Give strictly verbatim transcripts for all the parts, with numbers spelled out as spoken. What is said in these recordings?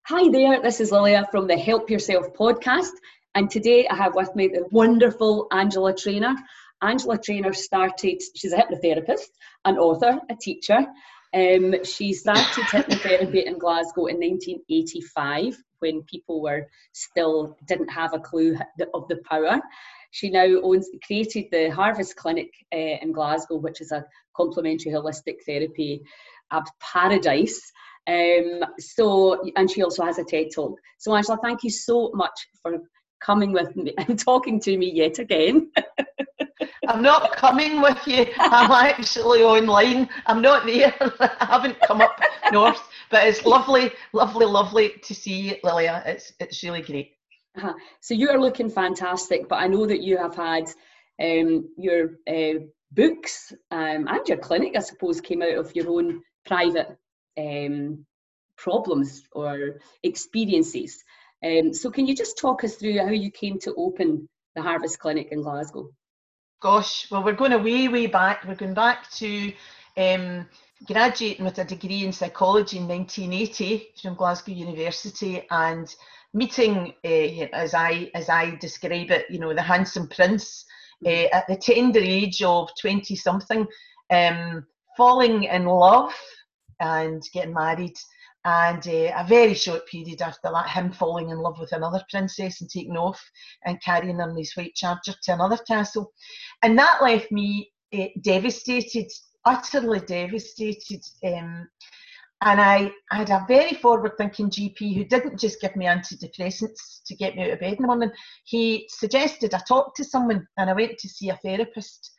Hi there, this is Lilia from the Help Yourself podcast, and today I have with me the wonderful Angela Trainer. Angela Trainer started, she's a hypnotherapist, an author, a teacher. Um, she started hypnotherapy in Glasgow in nineteen eighty-five when people were still didn't have a clue of the power. She now owns, created the Harvest Clinic uh, in Glasgow, which is a complementary holistic therapy a paradise. Um, so, and she also has a TED Talk. So Angela, thank you so much for coming with me and talking to me yet again. I'm not coming with you. I'm actually online. I'm not there. I haven't come up north, but it's lovely, lovely, lovely to see you, Lilia. It's it's really great. Uh-huh. So you are looking fantastic, but I know that you have had um, your uh, books um, and your clinic, I suppose, came out of your own private um, problems or experiences. Um, so can you just talk us through how you came to open the Harvest Clinic in Glasgow? Gosh, well, we're going way, way back. We're going back to um, graduating with a degree in psychology in nineteen eighty from Glasgow University, and meeting, uh, as I as I describe it, you know, the handsome prince uh, at the tender age of twenty something, um, falling in love and getting married. And uh, a very short period after that, him falling in love with another princess and taking off and carrying her in his white charger to another castle. And that left me uh, devastated, utterly devastated. Um, and I, I had a very forward-thinking G P who didn't just give me antidepressants to get me out of bed in the morning. He suggested I talk to someone, and I went to see a therapist.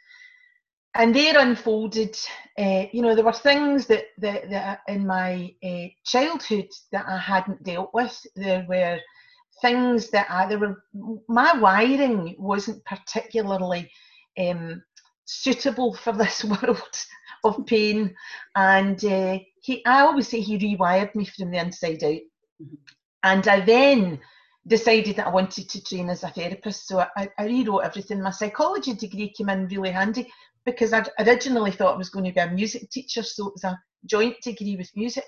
And there unfolded, uh, you know, there were things that, that, that in my uh, childhood that I hadn't dealt with. There were things that I, there were, my wiring wasn't particularly um, suitable for this world of pain. And uh, he, I always say he rewired me from the inside out. Mm-hmm. And I then decided that I wanted to train as a therapist. So I, I rewrote everything. My psychology degree came in really handy, because I originally thought I was going to be a music teacher, so it was a joint degree with music.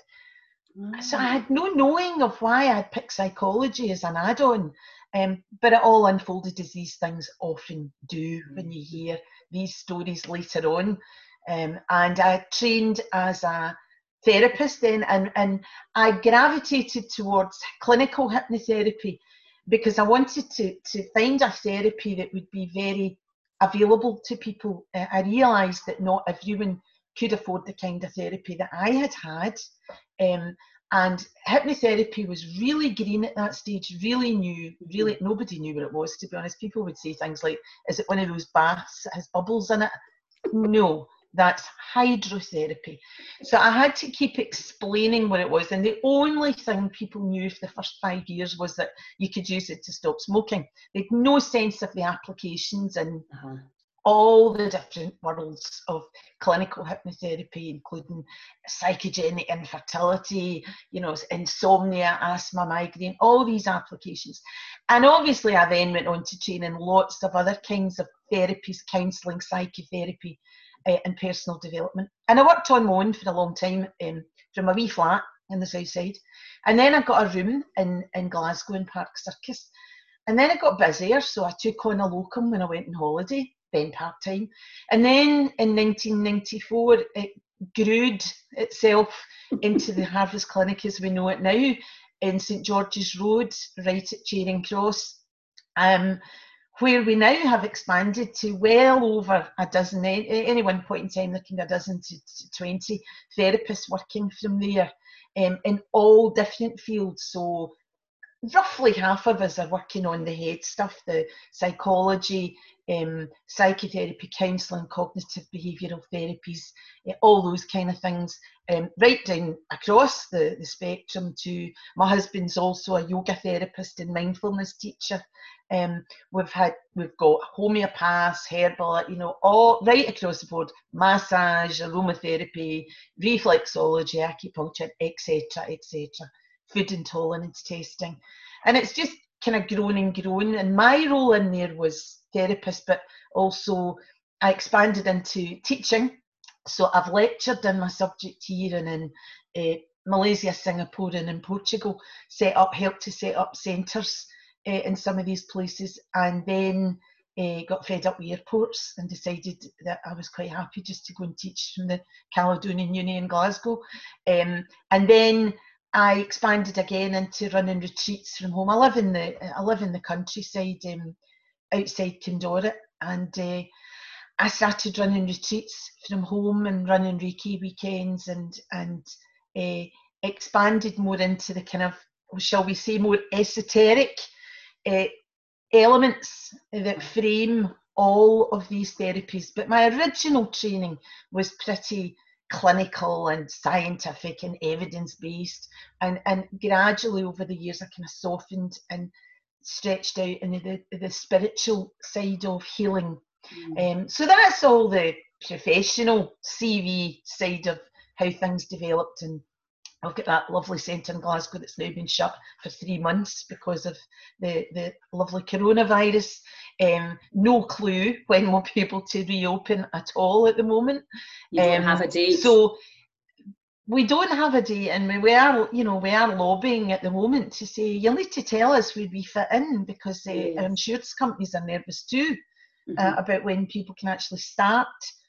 Mm. So I had no knowing of why I'd picked psychology as an add-on, um, but it all unfolded as these things often do when you hear these stories later on. Um, and I trained as a therapist then, and, and I gravitated towards clinical hypnotherapy because I wanted to, to find a therapy that would be very available to people. Uh, I realised that not everyone could afford the kind of therapy that I had had. Um, and hypnotherapy was really green at that stage, really new, really, nobody knew what it was, to be honest. People would say things like, is it one of those baths that has bubbles in it? No, that's hydrotherapy. So I had to keep explaining what it was. And the only thing people knew for the first five years was that you could use it to stop smoking. They had no sense of the applications and uh-huh. all the different worlds of clinical hypnotherapy, including psychogenic infertility, you know, insomnia, asthma, migraine, all these applications. And obviously I then went on to train in lots of other kinds of therapies, counselling, psychotherapy, uh, and personal development. And I worked on my own for a long time um, from a wee flat in the south side. And then I got a room in, in Glasgow in Park Circus. And then it got busier, so I took on a locum when I went on holiday, then part-time. And then in nineteen ninety-four, it grew itself into the Harvest Clinic as we know it now, in St George's Road, right at Charing Cross, um, where we now have expanded to well over a dozen, at any one point in time there can be a dozen to, to twenty therapists working from there, um, in all different fields. So roughly half of us are working on the head stuff, the psychology, um, psychotherapy, counselling, cognitive behavioural therapies, uh, all those kind of things, um, right down across the, the spectrum to my husband's also a yoga therapist and mindfulness teacher. Um, we've had, we've got homeopaths, herbal, you know, all right across the board, massage, aromatherapy, reflexology, acupuncture, et cetera, et cetera. Food intolerance testing, and it's just kind of grown and grown. And my role in there was therapist, but also I expanded into teaching. So I've lectured in my subject here and in uh, Malaysia, Singapore and in Portugal, set up, helped to set up centres uh, in some of these places, and then uh, got fed up with airports and decided that I was quite happy just to go and teach from the Caledonian Uni in Glasgow. Um, and then I expanded again into running retreats from home. I live in the I live in the countryside, um, outside Kindorit, and uh, I started running retreats from home and running Reiki weekends, and and uh, expanded more into the kind of, shall we say, more esoteric uh, elements that frame all of these therapies. But my original training was pretty clinical and scientific and evidence-based, and, and gradually over the years I kind of softened and stretched out into the, the spiritual side of healing. Mm. Um, so that's all the professional C V side of how things developed, and I've got that lovely centre in Glasgow that's now been shut for three months because of the, the lovely coronavirus. Um, no clue when we'll be able to reopen at all at the moment. You don't um, have a date? So we don't have a date, and we are, you know, we are lobbying at the moment to say, you need to tell us where we fit in, because uh, yes. our insurance companies are nervous too. Mm-hmm. uh, about when people can actually start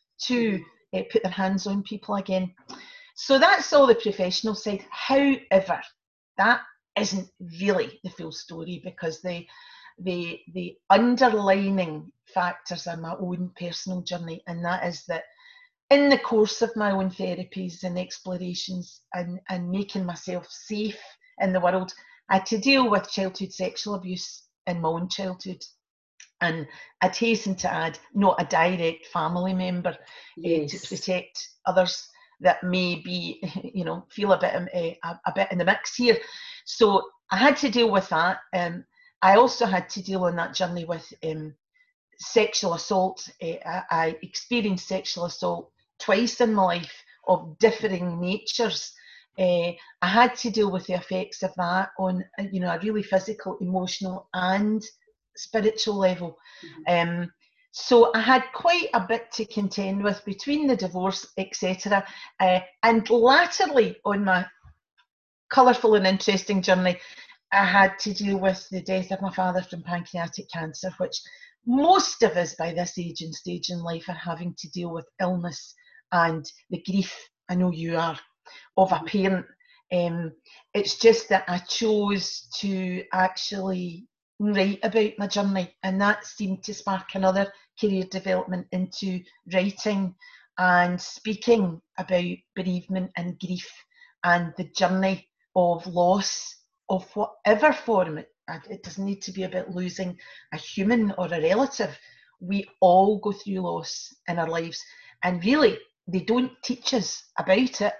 to mm-hmm. uh, put their hands on people again. So that's all the professional side. However, that isn't really the full story, because the the the underlining factors are my own personal journey, and that is that in the course of my own therapies and explorations and, and making myself safe in the world, I had to deal with childhood sexual abuse in my own childhood. And I'd hasten to add, not a direct family member, yes. uh, to protect others that may be, you know, feel a bit, uh, a, a bit in the mix here. So I had to deal with that. Um, I also had to deal on that journey with um, sexual assault. Uh, I, I experienced sexual assault twice in my life of differing natures. Uh, I had to deal with the effects of that on, you know, a really physical, emotional and spiritual level. Mm-hmm. Um, so I had quite a bit to contend with between the divorce, et cetera. Uh, and latterly on my colourful and interesting journey, I had to deal with the death of my father from pancreatic cancer, which most of us by this age and stage in life are having to deal with illness and the grief, I know you are, of a parent. Um, it's just that I chose to actually write about my journey, and that seemed to spark another career development into writing and speaking about bereavement and grief and the journey of loss of whatever form. It, it doesn't need to be about losing a human or a relative. We all go through loss in our lives, and really they don't teach us about it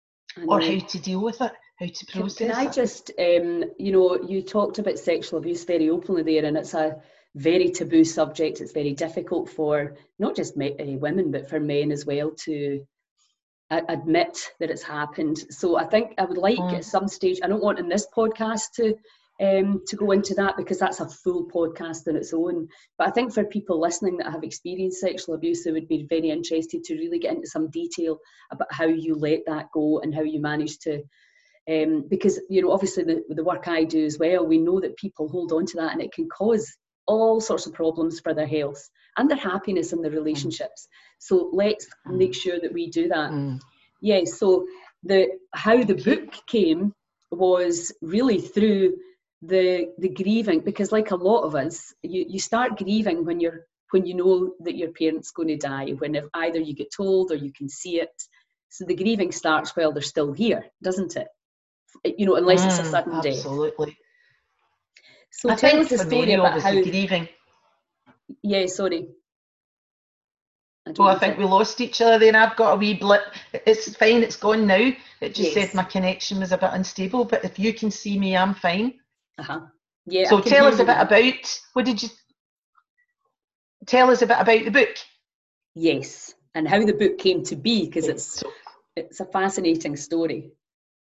or how to deal with it, how to process can, can I it. just, um, you know, you talked about sexual abuse very openly there, and it's a very taboo subject. It's very difficult for not just me, uh, women, but for men as well to uh, admit that it's happened. So I think I would like mm. at some stage, I don't want in this podcast to um, to go into that, because that's a full podcast on its own. But I think for people listening that have experienced sexual abuse, they would be very interested to really get into some detail about how you let that go and how you managed to, um, because, you know, obviously the, the work I do as well, we know that people hold on to that and it can cause all sorts of problems for their health and their happiness and their relationships. So let's make sure that we do that. Mm. Yeah, so the how the book came was really through the the grieving, because like a lot of us, you, you start grieving when you're when you know that your parent's going to die, when if either you get told or you can see it. So the grieving starts while they're still here, doesn't it? You know, unless mm, it's a sudden absolutely. death. Absolutely. So I tell us the story about how grieving. Yeah, sorry. I well, I think to... we lost each other there, and I've got a wee blip. It's fine, it's gone now. It just yes. said my connection was a bit unstable, but if you can see me, I'm fine. Uh-huh. Yeah. So tell us a bit about, what did you, tell us a bit about the book? Yes, and how the book came to be, because yes. it's it's a fascinating story.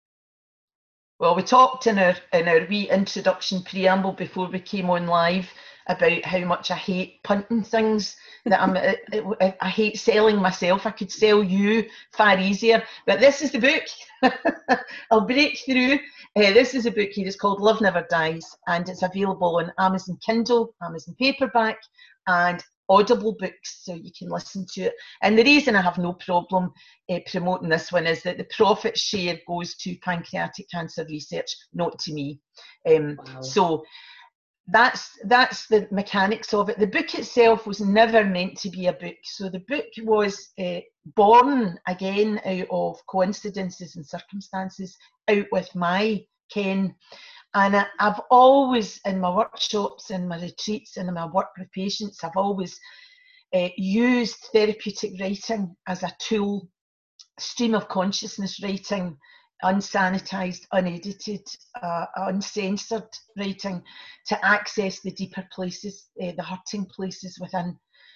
Well, we talked in our in our wee introduction preamble before we came on live about how much I hate punting things, that I'm, I, I, I hate selling myself. I could sell you far easier, but this is the book. I'll break through. Uh, this is a book here. It's called Love Never Dies, and it's available on Amazon Kindle, Amazon Paperback, and Audible books, so you can listen to it. And the reason I have no problem uh, promoting this one is that the profit share goes to pancreatic cancer research, not to me. Um, wow. So that's that's the mechanics of it. The book itself was never meant to be a book. So the book was uh, born again out of coincidences and circumstances, out with my ken. And I, I've always, in my workshops and my retreats and in my work with patients, I've always uh, used therapeutic writing as a tool, stream of consciousness writing, unsanitized, unedited, uh, uncensored writing, to access the deeper places, uh, the hurting places within.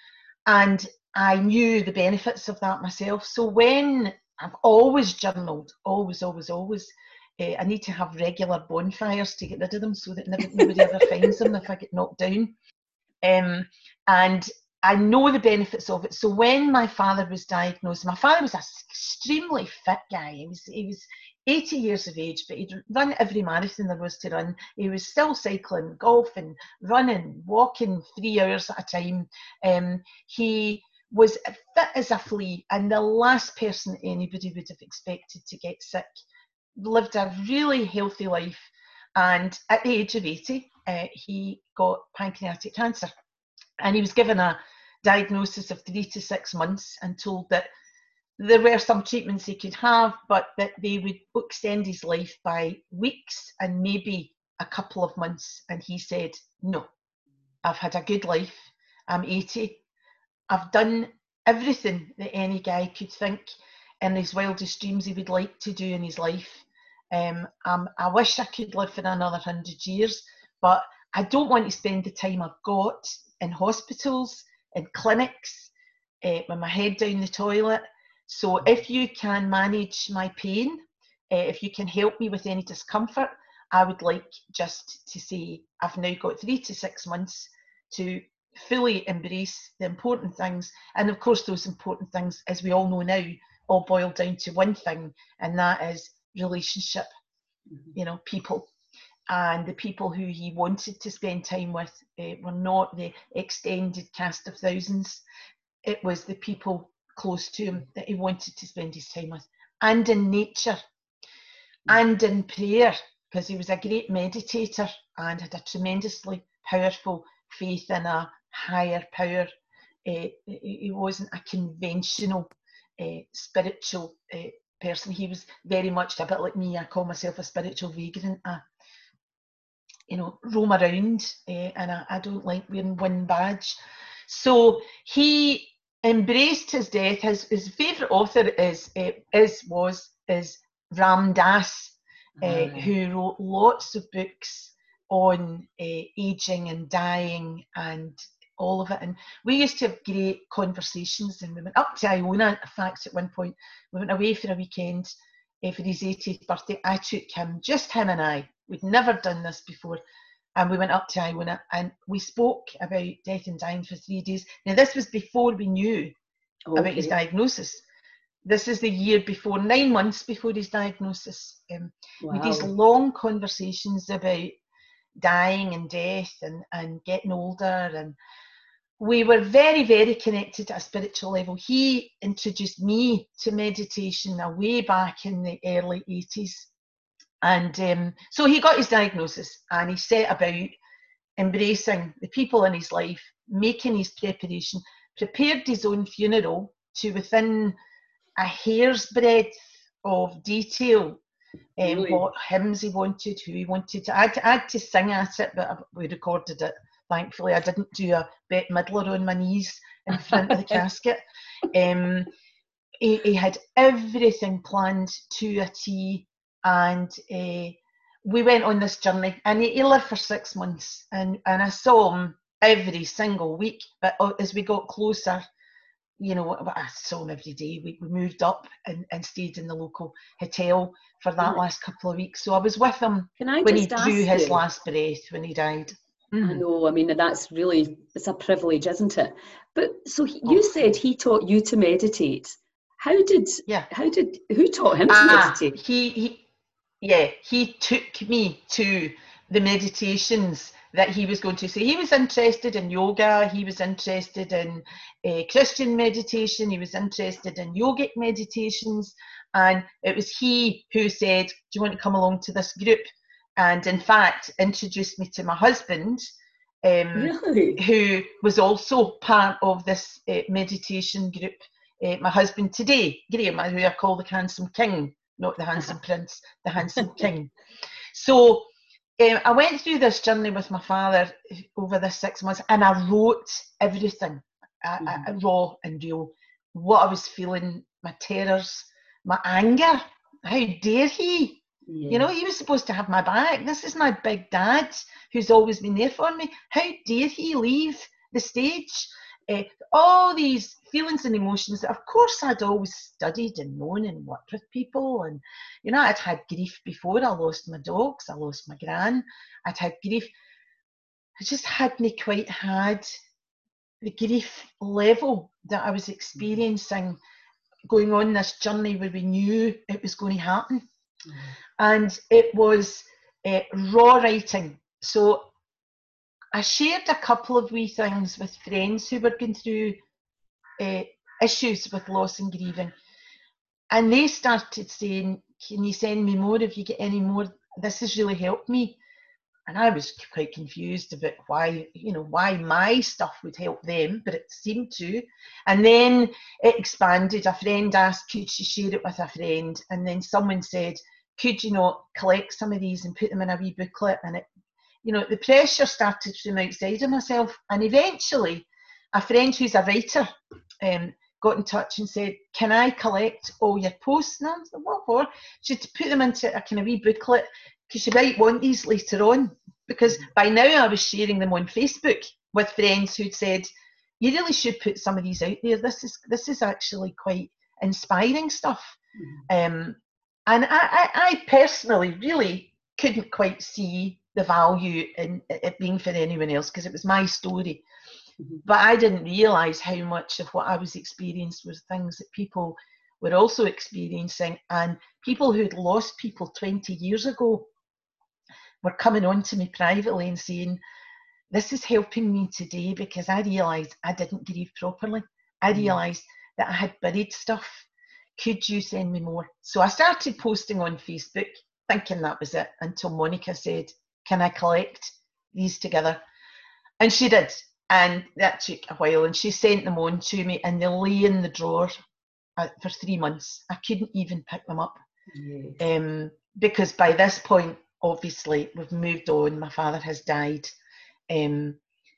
And I knew the benefits of that myself. So when I've always journaled, always, always, always, Uh, I need to have regular bonfires to get rid of them, so that never, nobody ever finds them if I get knocked down. Um, and I know the benefits of it. So when my father was diagnosed, my father was an extremely fit guy. He was, he was eighty years of age, but he'd run every marathon there was to run. He was still cycling, golfing, running, walking three hours at a time. Um, he was fit as a flea, and the last person anybody would have expected to get sick. Lived a really healthy life, and at the age of eighty uh, he got pancreatic cancer, and he was given a diagnosis of three to six months and told that there were some treatments he could have, but that they would extend his life by weeks and maybe a couple of months. And he said, no, I've had a good life, I'm eighty, I've done everything that any guy could think in his wildest dreams he would like to do in his life. Um, um, I wish I could live for another hundred years, but I don't want to spend the time I've got in hospitals, in clinics, uh, with my head down the toilet. So if you can manage my pain, uh, if you can help me with any discomfort, I would like just to say I've now got three to six months to fully embrace the important things. And of course, those important things, as we all know now, all boil down to one thing, and that is relationship. Mm-hmm. You know, people. And the people who he wanted to spend time with uh, were not the extended cast of thousands. It was the people close to him that he wanted to spend his time with, and in nature, and in prayer, because he was a great meditator and had a tremendously powerful faith in a higher power. Uh, he wasn't a conventional uh, spiritual uh, person. He was very much a bit like me. I call myself a spiritual vagrant. I, you know, roam around, uh, and I, I don't like wearing one badge. So he embraced his death. His, his favourite author is uh, is was is Ram Dass, uh, mm. who wrote lots of books on uh, aging and dying and all of it. And we used to have great conversations, and we went up to Iona. In fact, at one point, we went away for a weekend uh, for his eightieth birthday. I took him, just him and I. We'd never done this before. And we went up to Iona and we spoke about death and dying for three days. Now, this was before we knew okay. about his diagnosis. This is the year before, nine months before his diagnosis. Um, wow. We had these long conversations about dying and death and, and getting older. And we were very, very connected at a spiritual level. He introduced me to meditation way back in the early eighties. And um, so he got his diagnosis, and he set about embracing the people in his life, making his preparation, prepared his own funeral to within a hair's breadth of detail, um, really? What hymns he wanted, who he wanted. I had, to, I had to sing at it, but we recorded it. Thankfully, I didn't do a Bette Midler on my knees in front of the casket. Um, he, he had everything planned to a T. And uh, we went on this journey, and he, he lived for six months, and, and I saw him every single week. But as we got closer, you know, I saw him every day. We, we moved up and, and stayed in the local hotel for that last couple of weeks. So I was with him when he drew his last breath, when he died. Mm-hmm. I know, I mean, that's really, it's a privilege, isn't it? But so he, you Oh. said he taught you to meditate. How did, Yeah. how did, who taught him to Ah, meditate? he, he, yeah, he took me to the meditations that he was going to. So he was interested in yoga, he was interested in uh, Christian meditation, he was interested in yogic meditations, and it was he who said, do you want to come along to this group? And in fact, introduced me to my husband, um, Really? who was also part of this uh, meditation group. Uh, my husband today, Graham, who I call the handsome king, not the handsome prince, the handsome king. So um, I went through this journey with my father over this six months, and I wrote everything, mm-hmm. I, I, raw and real, what I was feeling, my terrors, my anger. How dare he? Yeah. You know, he was supposed to have my back. This is my big dad who's always been there for me. How dare he leave the stage? Uh, all these feelings and emotions that, of course, I'd always studied and known and worked with people. And, you know, I'd had grief before. I lost my dogs. I lost my gran. I'd had grief. I just hadn't quite had the grief level that I was experiencing going on this journey where we knew it was going to happen. Mm-hmm. And it was uh, raw writing. So I shared a couple of wee things with friends who were going through uh, issues with loss and grieving. And they started saying, can you send me more if you get any more? This has really helped me. And I was quite confused about why, you know, why my stuff would help them, but it seemed to. And then it expanded. A friend asked, could she share it with a friend? And then someone said, could you not collect some of these and put them in a wee booklet? And it, you know, the pressure started from outside of myself. And eventually, a friend who's a writer um, got in touch and said, can I collect all your posts? And I was like, what for? She had to put them into a kind of wee booklet, because you might want these later on. Because by now I was sharing them on Facebook with friends who'd said, you really should put some of these out there. This is this is actually quite inspiring stuff. Mm-hmm. Um, and I, I, I personally really couldn't quite see the value in it being for anyone else, because it was my story. Mm-hmm. But I didn't realise how much of what I was experiencing was things that people were also experiencing, and people who'd lost people twenty years ago were coming on to me privately and saying, this is helping me today because I realised I didn't grieve properly. I realised that I had buried stuff. Could you send me more? So I started posting on Facebook, thinking that was it, until Monica said, can I collect these together? And she did. And that took a while. And she sent them on to me, and they lay in the drawer for three months. I couldn't even pick them up. Yes. Um, because by this point, obviously, we've moved on. My father has died. Um,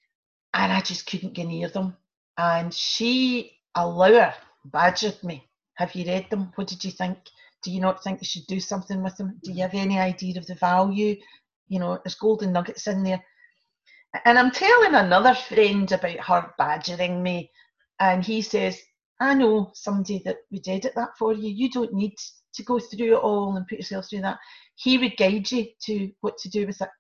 and I just couldn't get near them. And she, a lawyer, badgered me. Have you read them? What did you think? Do you not think you should do something with them? Do you have any idea of the value? You know, there's golden nuggets in there. And I'm telling another friend about her badgering me. And he says, I know somebody that would edit that for you. You don't need to go through it all and put yourself through that. He would guide you to what to do with it.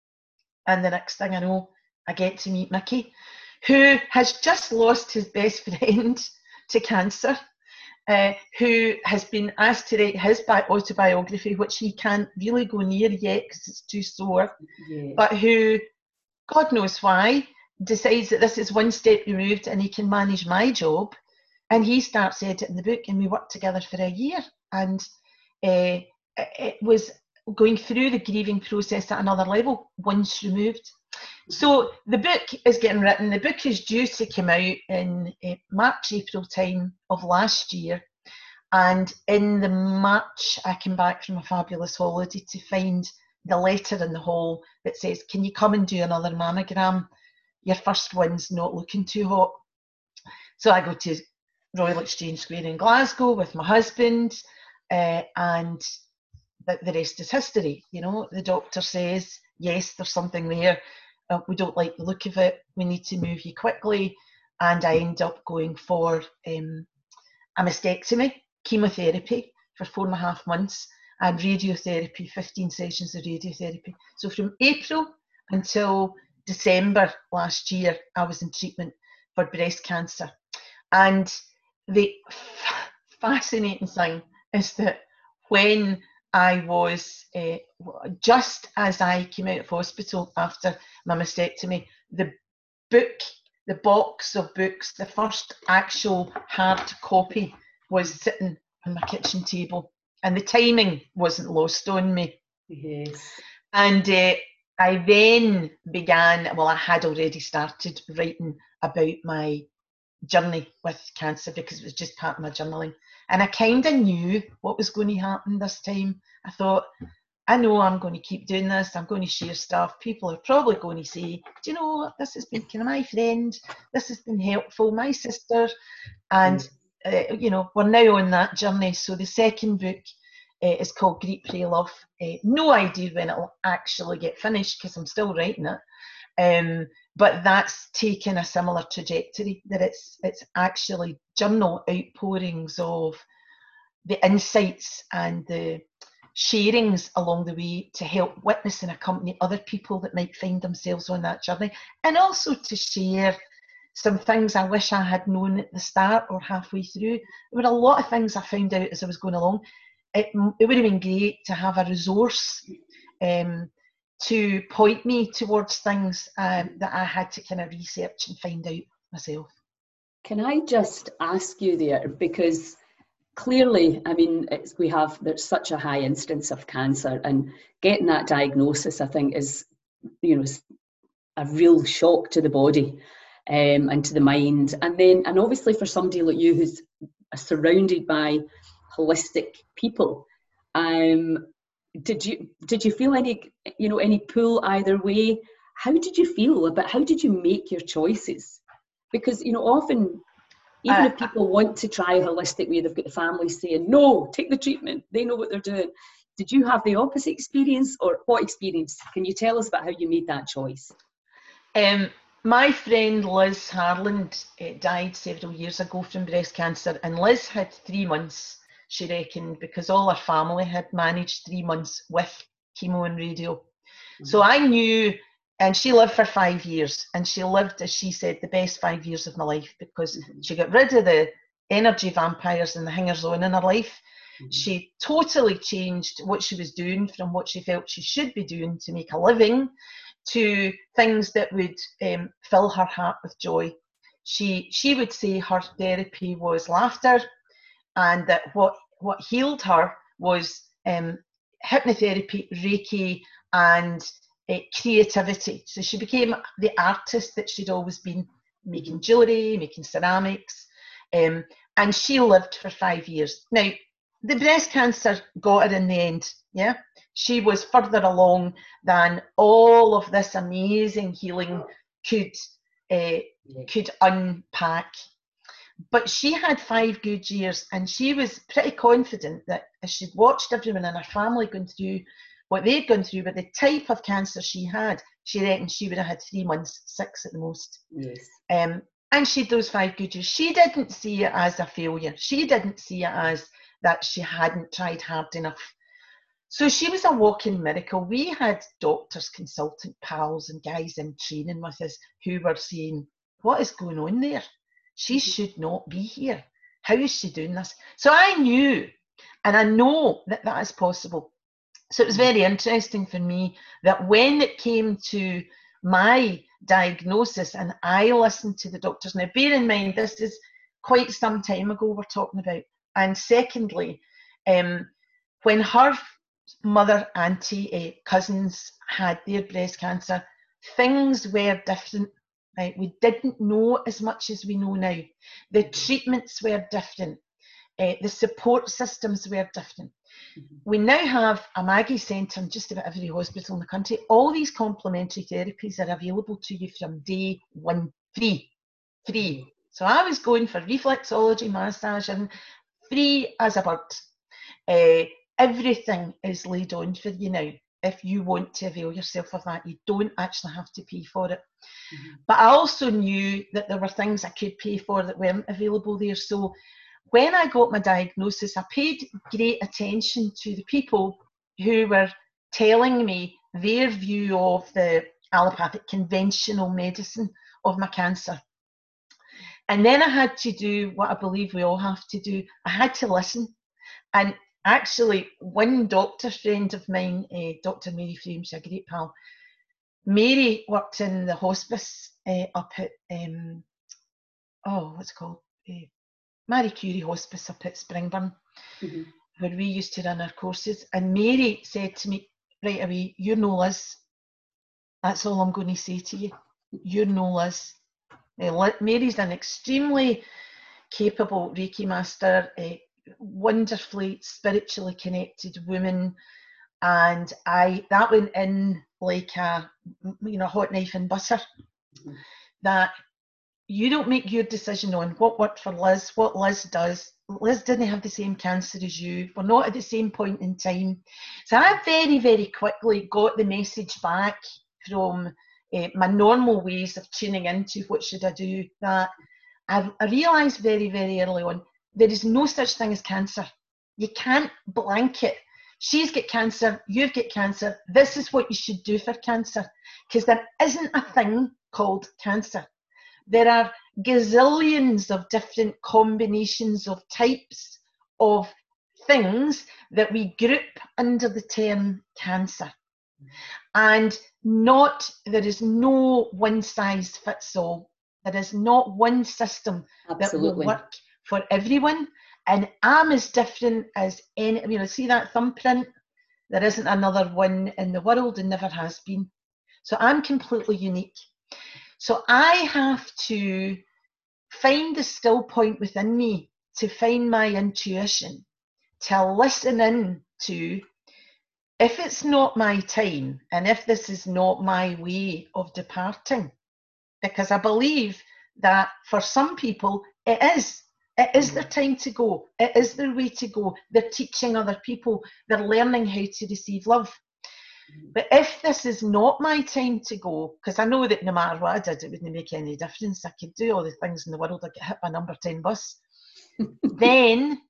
And the next thing I know, I get to meet Mickey, who has just lost his best friend to cancer, uh, who has been asked to write his autobiography, which he can't really go near yet because it's too sore, yeah. But who, God knows why, decides that this is one step removed and he can manage my job. And he starts editing the book, and we worked together for a year. And uh, it was going through the grieving process at another level, once removed. So the book is getting written. The book is due to come out in uh, March, April time of last year. And in the March, I came back from a fabulous holiday to find the letter in the hall that says, can you come and do another mammogram? Your first one's not looking too hot. So I go to Royal Exchange Square in Glasgow with my husband, uh, and the, the rest is history. You know, the doctor says, yes, there's something there. Uh, we don't like the look of it. We need to move you quickly. And I end up going for um, a mastectomy, chemotherapy for four and a half months, and radiotherapy, fifteen sessions of radiotherapy. So from April until December last year, I was in treatment for breast cancer. And the f- fascinating thing is that when I was, uh, just as I came out of hospital after my mastectomy, the book, the box of books, the first actual hard copy was sitting on my kitchen table. And the timing wasn't lost on me. Yes. And uh, I then began, well, I had already started writing about my journey with cancer because it was just part of my journaling. And I kind of knew what was going to happen this time. I thought, I know I'm going to keep doing this. I'm going to share stuff. People are probably going to say, do you know what? This has been kind of my friend. This has been helpful. My sister. And, uh, you know, we're now on that journey. So the second book uh, is called Greet, Pray, Love. Uh, no idea when it'll actually get finished because I'm still writing it. Um, but that's taken a similar trajectory, that it's it's actually journal outpourings of the insights and the sharings along the way to help witness and accompany other people that might find themselves on that journey, and also to share some things I wish I had known at the start or halfway through. There were a lot of things I found out as I was going along. It, it would have been great to have a resource um, to point me towards things um, that I had to kind of research and find out myself. Can I just ask you there, because clearly, I mean, it's, we have, there's such a high incidence of cancer, and getting that diagnosis, I think, is, you know, a real shock to the body um, and to the mind. And then, and obviously for somebody like you who's surrounded by holistic people, um, did you did you feel any, you know, any pull either way? How did you feel about, how did you make your choices? Because, you know, often, even Uh, if people want to try a holistic way, they've got the family saying, no, take the treatment. They know what they're doing. Did you have the opposite experience, or what experience? Can you tell us about how you made that choice? Um, my friend Liz Harland uh, died several years ago from breast cancer, and Liz had three months, she reckoned, because all her family had managed three months with chemo and radio. Mm-hmm. So I knew, and she lived for five years, and she lived, as she said, the best five years of my life, because mm-hmm. she got rid of the energy vampires and the hangers-on in her life. Mm-hmm. She totally changed what she was doing from what she felt she should be doing to make a living to things that would um, fill her heart with joy. She she would say her therapy was laughter, and that what what healed her was um, hypnotherapy, Reiki, and uh, creativity. So she became the artist that she'd always been, making jewellery, making ceramics, um, and she lived for five years. Now, the breast cancer got her in the end, yeah? She was further along than all of this amazing healing could uh, could unpack. But she had five good years, and she was pretty confident that as she'd watched everyone in her family going through what they'd gone through with the type of cancer she had, she reckoned she would have had three months, six at the most. Yes. Um, and she had those five good years. She didn't see it as a failure. She didn't see it as that she hadn't tried hard enough. So she was a walking miracle. We had doctors, consultant pals, and guys in training with us who were saying, what is going on there? She should not be here. How is she doing this? So I knew, and I know that that is possible. So it was very interesting for me that when it came to my diagnosis and I listened to the doctors, now bear in mind, this is quite some time ago we're talking about. And secondly, um, when her mother, auntie, uh, cousins had their breast cancer, things were different. Right? We didn't know as much as we know now. The treatments were different. Uh, the support systems were different. Mm-hmm. We now have a Maggie Centre in just about every hospital in the country. All these complementary therapies are available to you from day one, free. Free. So I was going for reflexology, massage, and free as a bird. Uh, everything is laid on for you now. If you want to avail yourself of that, you don't actually have to pay for it. Mm-hmm. But I also knew that there were things I could pay for that weren't available there. So when I got my diagnosis, I paid great attention to the people who were telling me their view of the allopathic conventional medicine of my cancer. And then I had to do what I believe we all have to do. I had to listen. And actually, one doctor friend of mine, uh, Doctor Mary Frame, she's a great pal. Mary worked in the hospice uh, up at, um, oh, what's it called? Uh, Marie Curie Hospice up at Springburn, mm-hmm. where we used to run our courses. And Mary said to me right away, "You're no Liz. That's all I'm going to say to you. You're no Liz." Uh, Mary's an extremely capable Reiki master, a wonderfully spiritually connected woman, and I that went in like a you know hot knife and butter. Mm-hmm. That you don't make your decision on what worked for Liz, what Liz does. Liz didn't have the same cancer as you. We're not at the same point in time. So I very, very quickly got the message back from uh, my normal ways of tuning into what should I do, that I, I realised very, very early on, there is no such thing as cancer. You can't blanket. She's got cancer, you've got cancer, this is what you should do for cancer. Because there isn't a thing called cancer. There are gazillions of different combinations of types of things that we group under the term cancer. And not, there is no one size fits all. There is not one system Absolutely. That will work for everyone. And I'm as different as any, you know, see that thumbprint? There isn't another one in the world and never has been. So I'm completely unique. So I have to find the still point within me, to find my intuition, to listen in to, if it's not my time and if this is not my way of departing, because I believe that for some people it is. It is their time to go. It is their way to go. They're teaching other people. They're learning how to receive love. But if this is not my time to go, because I know that no matter what I did, it wouldn't make any difference. I could do all the things in the world. I'd get hit by a number ten bus. Then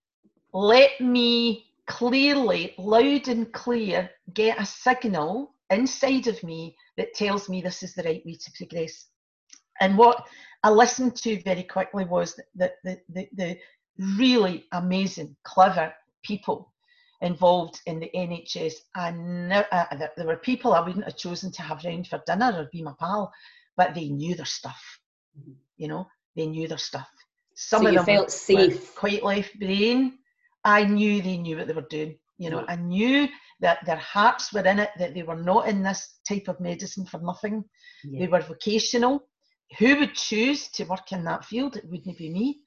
let me clearly, loud and clear, get a signal inside of me that tells me this is the right way to progress. And what I listened to very quickly was that the, the, the really amazing, clever people involved in the N H S. And uh, there were people I wouldn't have chosen to have round for dinner or be my pal, but they knew their stuff. Mm-hmm. You know, they knew their stuff. Some so of you them felt were, safe. Were quite left brain. I knew they knew what they were doing. You know, mm-hmm. I knew that their hearts were in it, that they were not in this type of medicine for nothing. Yeah. They were vocational. Who would choose to work in that field? It wouldn't be me.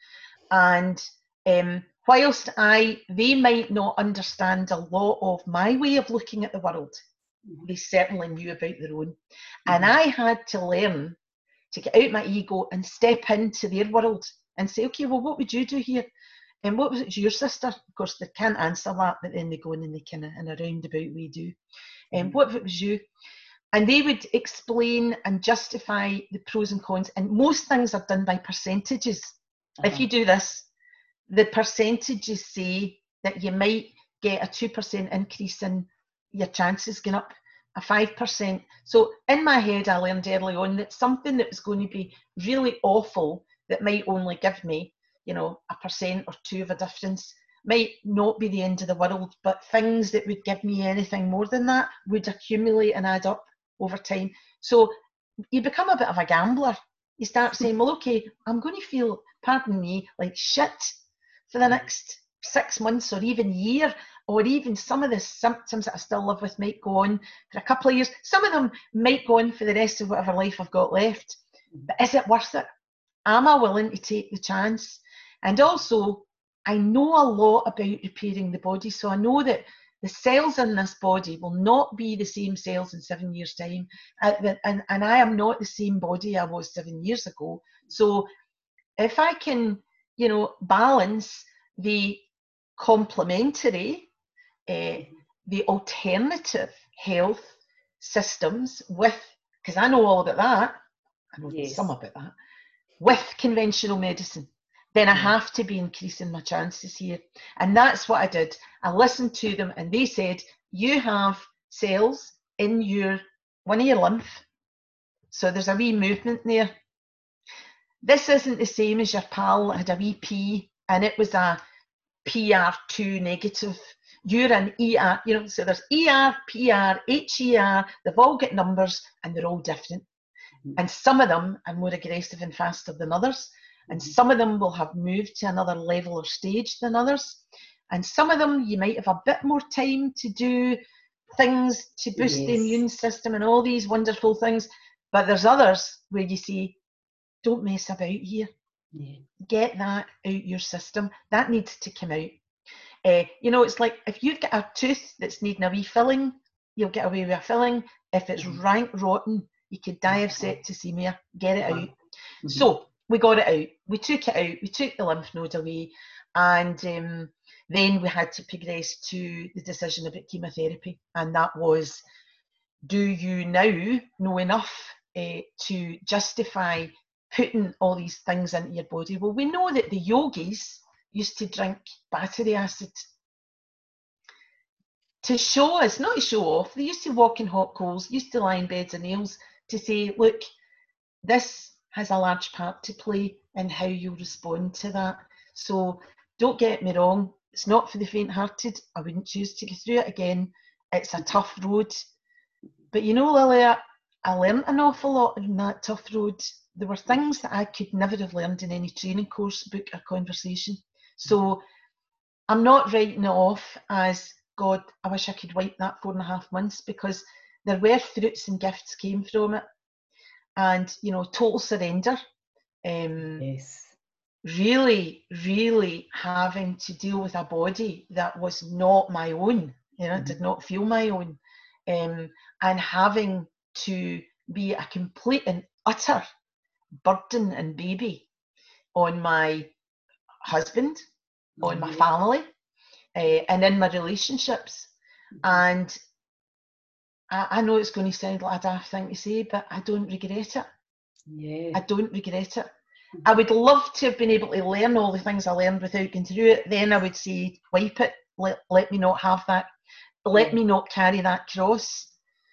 And um, whilst I, they might not understand a lot of my way of looking at the world, mm-hmm. they certainly knew about their own. Mm-hmm. And I had to learn to get out my ego and step into their world and say, okay, well, what would you do here? And what was it your sister? Of course, they can't answer that, but then they go in and they kind of, in a roundabout way, do. And um, what if it was you? And they would explain and justify the pros and cons. And most things are done by percentages. Uh-huh. If you do this, the percentages say that you might get a two percent increase in your chances going up, a five percent. So in my head, I learned early on that something that was going to be really awful that might only give me, you know, a percent or two of a difference might not be the end of the world, but things that would give me anything more than that would accumulate and add up over time. So you become a bit of a gambler. You start saying, well, okay, I'm going to feel, pardon me, like shit for the next six months or even year, or even some of the symptoms that I still live with might go on for a couple of years. Some of them might go on for the rest of whatever life I've got left. But is it worth it? Am I willing to take the chance? And also, I know a lot about repairing the body, so I know that the cells in this body will not be the same cells in seven years' time. And, and, and I am not the same body I was seven years ago. So if I can, you know, balance the complementary, uh, the alternative health systems with, because I know all about that, I know yes. some about that, with conventional medicine, then I have to be increasing my chances here. And that's what I did. I listened to them and they said, you have cells in your one of your lymph So there's a wee movement there. This isn't the same as your pal that had a wee P and it was a P R two negative. You're an E R, you know, so there's E R, P R, H E R, they've all got numbers and they're all different. Mm-hmm. And some of them are more aggressive and faster than others. And mm-hmm. some of them will have moved to another level or stage than others. And some of them, you might have a bit more time to do things to boost yes. the immune system and all these wonderful things. But there's others where you see, don't mess about here. Yeah. Get that out your system. That needs to come out. Uh, you know, it's like if you've got a tooth that's needing a wee filling, you'll get away with a filling. If it's mm-hmm. rank rotten, you could die of septicemia. Get it out. Mm-hmm. So we got it out. We took it out. We took the lymph node away. And um, then we had to progress to the decision about chemotherapy. And that was, do you now know enough uh, to justify putting all these things into your body? Well, we know that the yogis used to drink battery acid to show us, not to show off. They used to walk in hot coals, used to lie in beds of nails to say, look, this has a large part to play in how you respond to that. So don't get me wrong, it's not for the faint-hearted. I wouldn't choose to go through it again. It's a tough road. But you know, Lilia, I learned an awful lot on that tough road. There were things that I could never have learned in any training course, book or conversation. So I'm not writing it off as, God, I wish I could wipe that four and a half months, because there were fruits and gifts came from it. And, you know, total surrender. Um, yes. Really, really having to deal with a body that was not my own, you know, mm-hmm. did not feel my own. Um, and having to be a complete and utter burden and baby on my husband, mm-hmm. on my family, uh, and in my relationships. Mm-hmm. And I, I know it's going to sound like a daft thing to say, but I don't regret it. Yeah. I don't regret it. Mm-hmm. I would love to have been able to learn all the things I learned without going through it. Then I would say, wipe it. Let, let me not have that. Let yeah. me not carry that cross.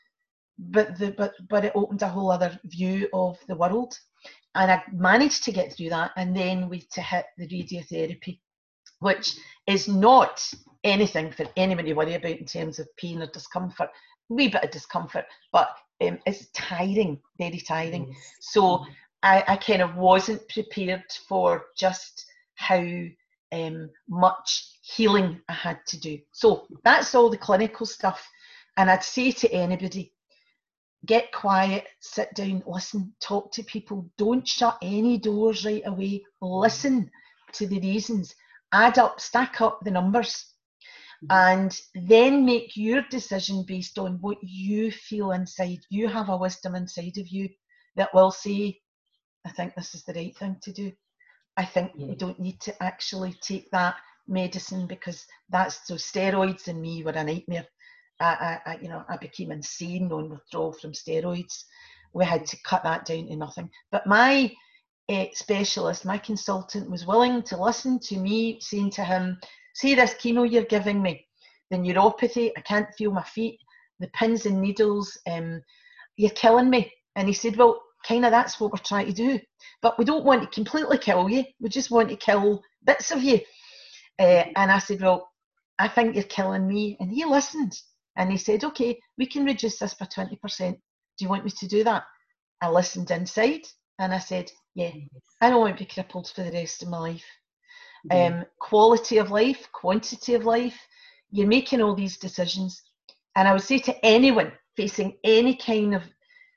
But the but but it opened a whole other view of the world. And I managed to get through that, and then we to hit the radiotherapy, which is not anything for anyone to worry about in terms of pain or discomfort. A wee bit of discomfort, but um, it's tiring, very tiring. Yes. So mm-hmm. I, I kind of wasn't prepared for just how um, much healing I had to do. So that's all the clinical stuff. And I'd say to anybody, get quiet, sit down, listen, talk to people. Don't shut any doors right away. Listen to the reasons. Add up, stack up the numbers. Mm-hmm. And then make your decision based on what you feel inside. You have a wisdom inside of you that will say, I think this is the right thing to do. I think yeah. we don't need to actually take that medicine, because that's, so steroids in me were a nightmare. I, I, I, you know, I became insane on withdrawal from steroids. We had to cut that down to nothing. But my uh, specialist, my consultant, was willing to listen to me saying to him, see this chemo you're giving me, the neuropathy, I can't feel my feet, the pins and needles, um, you're killing me. And he said, well, kind of that's what we're trying to do. But we don't want to completely kill you. We just want to kill bits of you. Uh, and I said, well, I think you're killing me. And he listened. And he said, okay, we can reduce this by twenty percent. Do you want me to do that? I listened inside and I said, yeah, I don't want to be crippled for the rest of my life. Mm-hmm. Um, quality of life, quantity of life, you're making all these decisions. And I would say to anyone facing any kind of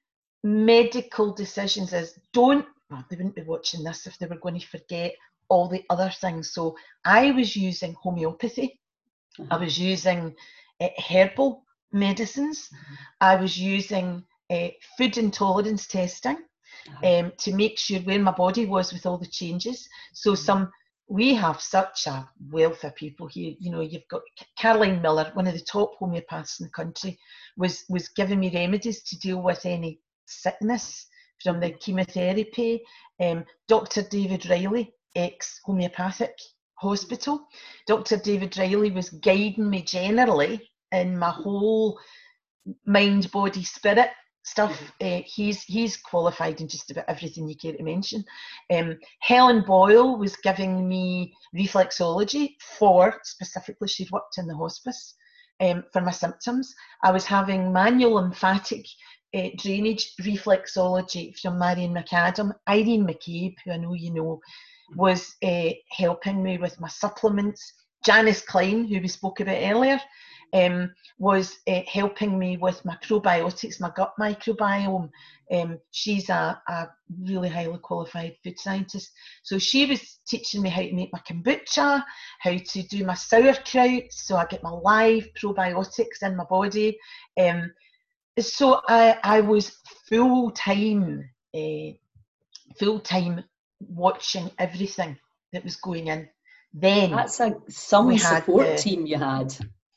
medical decisions is, don't, well, they wouldn't be watching this if they were going to forget all the other things. So I was using homeopathy. Mm-hmm. I was using uh, herbal medicines. Mm-hmm. I was using uh, food intolerance testing mm-hmm. um, to make sure where my body was with all the changes. So mm-hmm. some, we have such a wealth of people here. You know, you've got Caroline Miller, one of the top homeopaths in the country, was, was giving me remedies to deal with any sickness from the chemotherapy. Um, Doctor David Riley, ex-homeopathic hospital. Doctor David Riley was guiding me generally in my whole mind, body, spirit stuff. Uh, he's he's qualified in just about everything you care to mention. Um, Helen Boyle was giving me reflexology for, specifically, she'd worked in the hospice um, for my symptoms. I was having manual lymphatic uh, drainage reflexology from Marion McAdam. Irene McCabe, who I know you know, was uh, helping me with my supplements. Janice Klein, who we spoke about earlier, um, was uh, helping me with my probiotics, my gut microbiome. Um, she's a, a really highly qualified food scientist. So she was teaching me how to make my kombucha, how to do my sauerkraut, so I get my live probiotics in my body. Um, so I, I was full-time, uh, full-time watching everything that was going in. Then that's a some we support had the, team you had.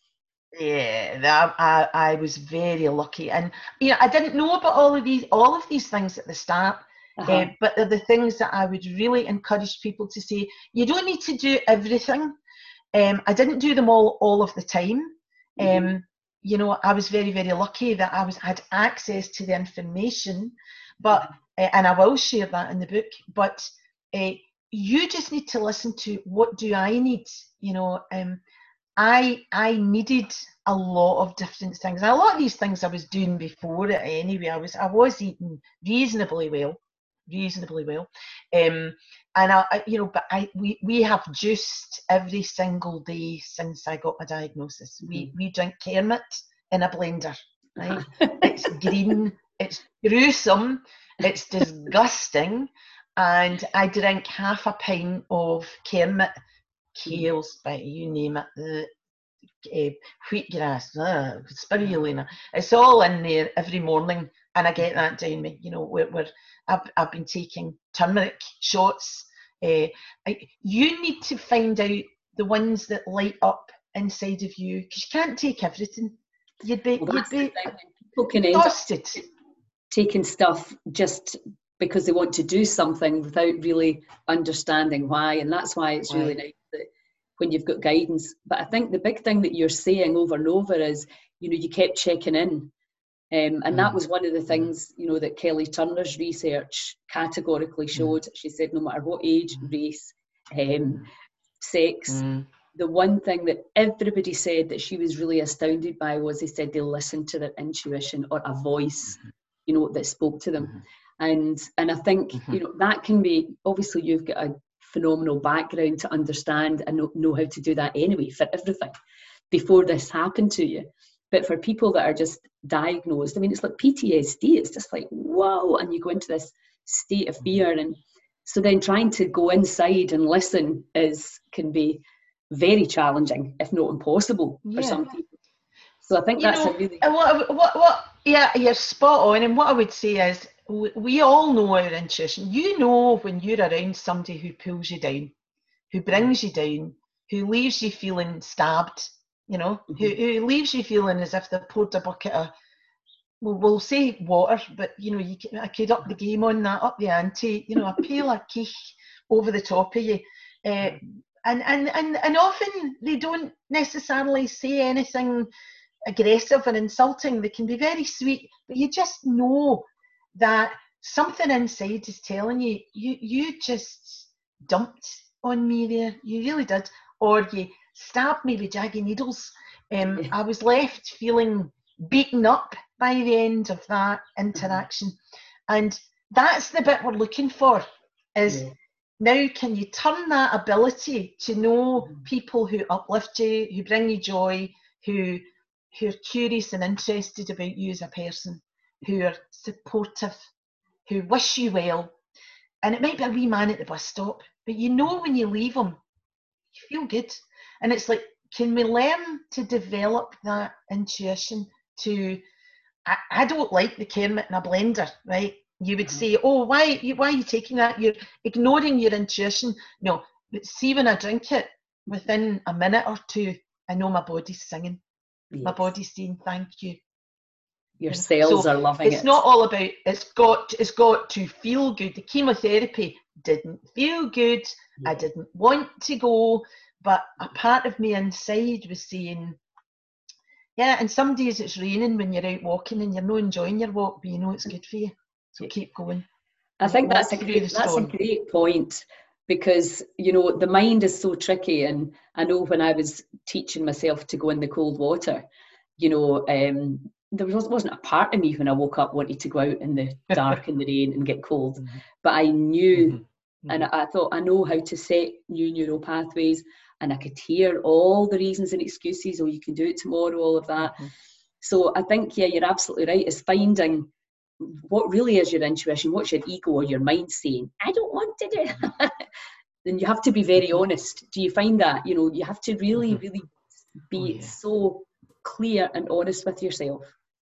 Yeah, I, I, I was very lucky, and you know I didn't know about all of these all of these things at the start, Uh-huh. uh, but they're the things that I would really encourage people to say. You don't need to do everything. Um, I didn't do them all all of the time. Mm-hmm. Um, you know, I was very very lucky that I was had access to the information, but uh, and I will share that in the book. But uh, you just need to listen to what do I need. You know. Um, I I needed a lot of different things. And a lot of these things I was doing before it anyway. I was I was eating reasonably well, reasonably well, um, and I, I you know, but I we we have juiced every single day since I got my diagnosis. Mm-hmm. We we drink Kermit in a blender, right? It's green, it's gruesome, it's disgusting, and I drink half a pint of Kermit. Kale, spaghetti, you name it, the uh, wheatgrass, uh, spirulina. It's all in there every morning, and I get that down me. You know, where, where I've I've been taking turmeric shots. Uh, I, you need to find out the ones that light up inside of you, because you can't take everything. You'd be well, you'd be people can exhausted. End up taking stuff just because they want to do something without really understanding why, and that's why it's really nice that when you've got guidance. But I think the big thing that you're saying over and over is, you know, you kept checking in, um, and mm. that was one of the things, you know, that Kelly Turner's research categorically showed. Mm. She said no matter what age, race, um, sex, mm. the one thing that everybody said that she was really astounded by was they said they listened to their intuition or a voice, you know, that spoke to them. Mm-hmm. And and I think, mm-hmm. you know, that can be, obviously you've got a phenomenal background to understand and know, know how to do that anyway for everything before this happened to you. But for people that are just diagnosed, I mean, it's like P T S D. It's just like, whoa, and you go into this state of fear. And so then trying to go inside and listen is can be very challenging, if not impossible, yeah. for some people. So I think you that's know, a really... What, what, what, yeah, you're spot on. And what I would say is, we all know our intuition. You know when you're around somebody who pulls you down, who brings you down, who leaves you feeling stabbed, you know, mm-hmm. who, who leaves you feeling as if they've poured a bucket of, well, we'll say water, but, you know, you can, I could up the game on that, up the ante, you know, a pail of quiche over the top of you. Uh, and, and, and, and often they don't necessarily say anything aggressive and insulting. They can be very sweet, but you just know that something inside is telling you, you you just dumped on me there. You really did. Or you stabbed me with jagged needles. Um, yeah. I was left feeling beaten up by the end of that interaction. Mm-hmm. And that's the bit we're looking for, is yeah. now can you turn that ability to know mm-hmm. people who uplift you, who bring you joy, who who are curious and interested about you as a person, who are supportive, who wish you well. And it might be a wee man at the bus stop, but you know when you leave them, you feel good. And it's like, can we learn to develop that intuition to, I, I don't like the Kermit in a blender, right? You would say, oh, why, why are you taking that? You're ignoring your intuition. No, but see, when I drink it, within a minute or two, I know my body's singing. Yes. My body's saying thank you. Your cells so are loving it's it. It's not all about, it's got it's got to feel good. The chemotherapy didn't feel good. Yeah. I didn't want to go, but a part of me inside was saying, yeah, and some days it's raining when you're out walking and you're not enjoying your walk, but you know it's good for you. So keep going. I think Walk that's a through great, the that's a storm. great point, because you know the mind is so tricky, and I know when I was teaching myself to go in the cold water, you know, um, there was, wasn't a part of me when I woke up wanted to go out in the dark and the rain and get cold, Mm-hmm. but I knew, Mm-hmm. and I, I thought I know how to set new neural pathways, and I could hear all the reasons and excuses, oh, you can do it tomorrow, all of that. Mm-hmm. So I think, yeah, you're absolutely right. Is finding what really is your intuition, what's your ego or your mind saying, I don't want to do that. Then you have to be very Mm-hmm. honest. Do you find that? You know, you have to really, Mm-hmm. really be Oh, yeah. so clear and honest with yourself.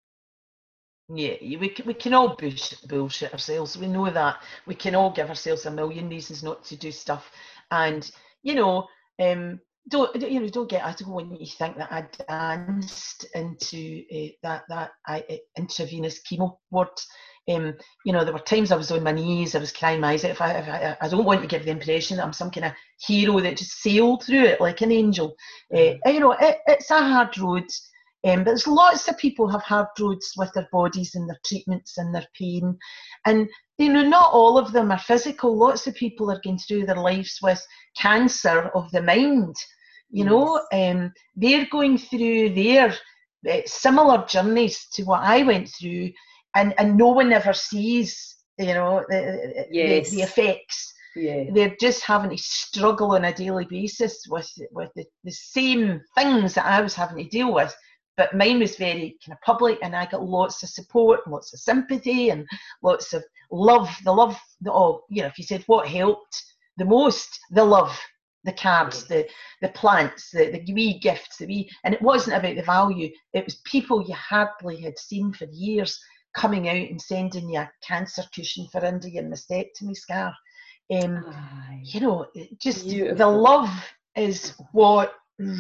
Yeah, we, we can all bullshit, bullshit ourselves. We know that. We can all give ourselves a million reasons not to do stuff. And, you know, um, don't you know? Don't get. I don't want you to think that I danced into uh, that that I, uh, intravenous chemo ward. Um, you know, there were times I was on my knees. I was crying my eyes out. If I, if I, I don't want to give the impression that I'm some kind of hero that just sailed through it like an angel. Mm-hmm. Uh, you know, it, it's a hard road. Um, but there's lots of people have hard roads with their bodies and their treatments and their pain. And, you know, not all of them are physical. Lots of people are going through their lives with cancer of the mind. You yes. know, um, they're going through their uh, similar journeys to what I went through, and, and no one ever sees, you know, the, yes. the, the effects. Yeah. They're just having to struggle on a daily basis with, with the, the same things that I was having to deal with. But mine was very kind of public, and I got lots of support, lots of sympathy, and lots of love. The love, the, oh, you know, if you said what helped the most, the love, the cards, the the plants, the, the wee gifts, the wee, and it wasn't about the value. It was people you hardly had seen for years coming out and sending you a cancer cushion for under your mastectomy scar. Um, you know, just beautiful. The love is what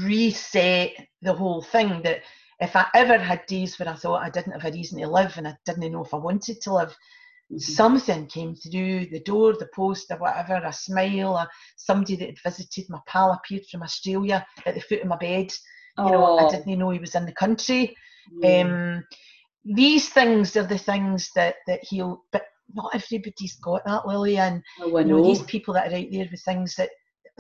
reset the whole thing. That if I ever had days where I thought I didn't have a reason to live and I didn't know if I wanted to live, mm-hmm. something came through the door, the post, or whatever, a smile, a, somebody that had visited, my pal appeared from Australia at the foot of my bed. You oh. know, I didn't know he was in the country. Mm. Um, these things are the things that, that heal, but not everybody's got that, Lily. And oh, I know. You know, these people that are out there with things that,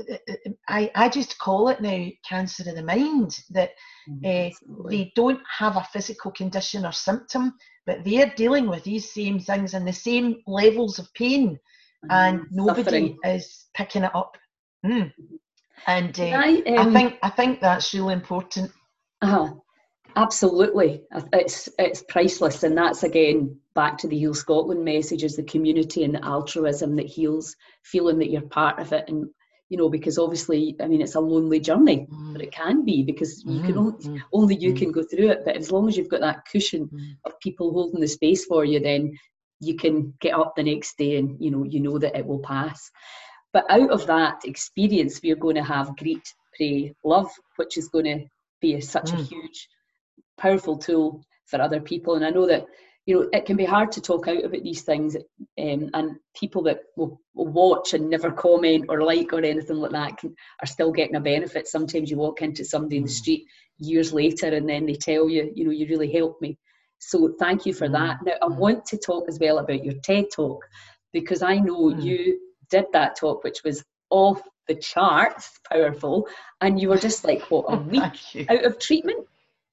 I, I just call it now cancer of the mind, that uh, they don't have a physical condition or symptom, but they're dealing with these same things and the same levels of pain, and, and nobody suffering. Is picking it up. Mm. And uh, I, um, I think I think that's really important. Uh-huh. Absolutely, it's it's priceless, and that's again back to the Heal Scotland message: is the community and the altruism that heals, feeling that you're part of it. And you know, because obviously, I mean, it's a lonely journey, mm. but it can be, because you mm. can only, mm. only you mm. can go through it. But as long as you've got that cushion mm. of people holding the space for you, then you can get up the next day and, you know, you know that it will pass. But out of that experience, we're going to have greet, pray, love, which is going to be such mm. a huge, powerful tool for other people. And I know that, you know, it can be hard to talk out about these things, um, and people that will, will watch and never comment or like or anything like that can, are still getting a benefit. Sometimes you walk into somebody in the street years later and then they tell you, you know, you really helped me. So thank you for mm. that. Now, I mm. want to talk as well about your TED Talk, because I know mm. you did that talk, which was off the charts powerful, and you were just like, what, a week out of treatment?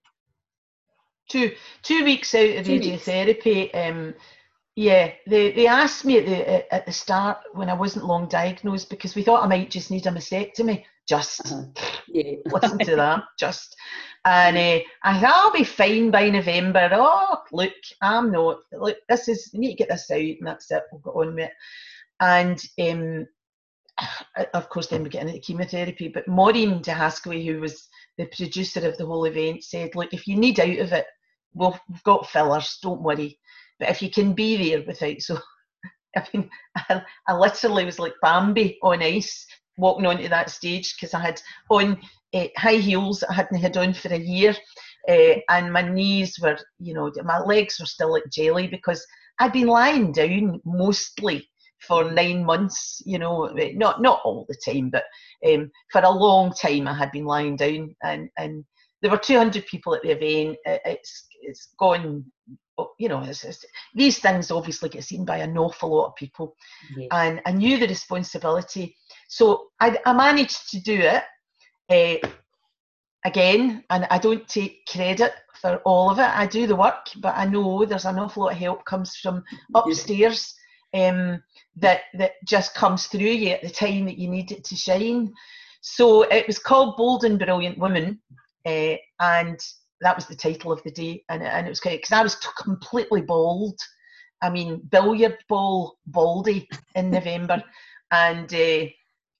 Two two weeks out of two radiotherapy. Um, yeah, they they asked me at the at the start when I wasn't long diagnosed, because we thought I might just need a mastectomy. Just uh-huh. yeah, listen to that. Just and uh, I thought I'll be fine by November. Oh, look, I'm not. Look, this is, we need to get this out, and that's it. We'll go on with it. And um, of course, then we get into chemotherapy. But Maureen Dahaskoway, who was the producer of the whole event, said, look, if you need out of it, well, we've got fillers, don't worry. But if you can be there without, so I mean, I, I literally was like Bambi on ice walking onto that stage, because I had on uh, high heels that I hadn't had on for a year, uh, and my knees were, you know, my legs were still like jelly, because I'd been lying down mostly for nine months, you know, not not all the time, but um, for a long time I had been lying down, and and there were two hundred people at the event. It, it's it's gone, you know, it's, it's, these things obviously get seen by an awful lot of people. Yes. And I knew the responsibility. So I, I managed to do it uh, again, and I don't take credit for all of it. I do the work, but I know there's an awful lot of help comes from upstairs um, that, that just comes through you at the time that you need it to shine. So it was called Bold and Brilliant Women, uh, and that was the title of the day. And, and it was great because I was t- completely bald. I mean, billiard ball, baldy in November. And uh,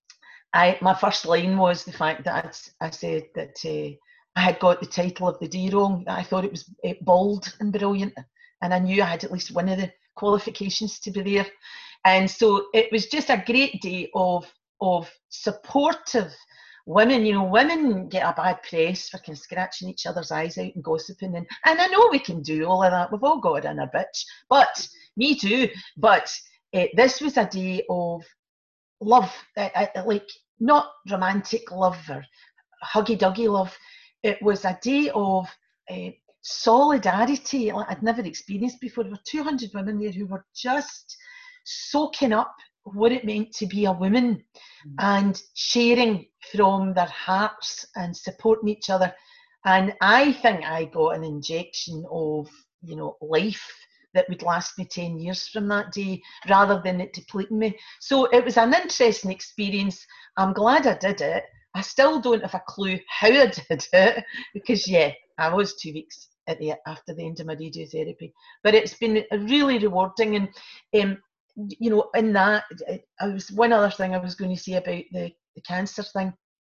I, my first line was the fact that I'd, I said that uh, I had got the title of the day wrong. I thought it was uh, Bold and Brilliant, and I knew I had at least one of the qualifications to be there. And so it was just a great day of of supportive women. You know, women get a bad press for kind of scratching each other's eyes out and gossiping, and, and I know we can do all of that. We've all got it in our bitch, but me too. But uh, this was a day of love, uh, uh, like not romantic love or huggy-duggy love. It was a day of uh, solidarity like I'd never experienced before. There were two hundred women there who were just soaking up what it meant to be a woman, mm. and sharing from their hearts and supporting each other. And I think I got an injection of, you know, life that would last me ten years from that day, rather than it depleting me. So it was an interesting experience. I'm glad I did it. I still don't have a clue how I did it, because yeah, I was two weeks at the after the end of my radiotherapy. But it's been really rewarding, and um, you know, in that, I was one other thing I was going to say about the, the cancer thing